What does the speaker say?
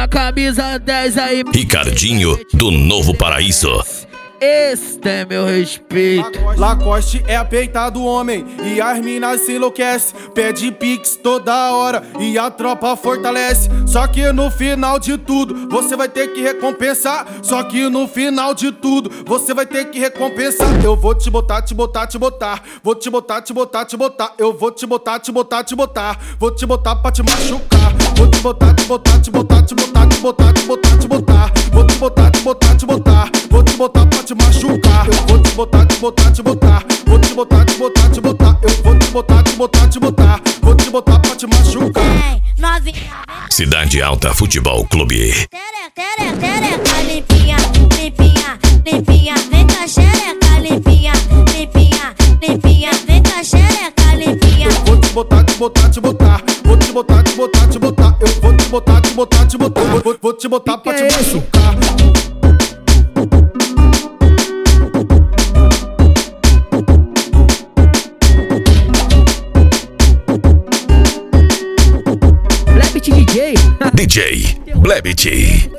a camisa 10 aí. Ricardinho do Novo Paraíso. Esse tem meu respeito. Lacoste é a peita do homem e as minas se enlouquece. Pede pix toda hora e a tropa fortalece. Só que no final de tudo você vai ter que recompensar. Só que no final de tudo você vai ter que recompensar. Eu vou te botar, te botar, te botar. Vou te botar, te botar, te botar. Eu vou te botar, te botar, te botar. Vou te botar pra te machucar. Vou te botar, te botar, te botar, te botar, te botar, te botar, te botar. Vou te botar, te botar, te botar. Vou te botar pra te machucar. Eu vou te botar, te botar, te botar. Vou te botar, te botar, te botar. Eu vou te botar, te botar, te botar. Vou te botar pra te machucar. Cidade Alta Futebol Clube. Tereca, limpinha, limpinha, limpinha. Vem com a xereca, limpinha, limpinha, limpinha. Vem com a xereca, limpinha. Eu vou te botar, te botar, te botar. Vou te botar, te botar, te botar. Eu vou te botar, te botar, te botar. Vou te botar pra te machucar. Blebit DJ. DJ Blebit.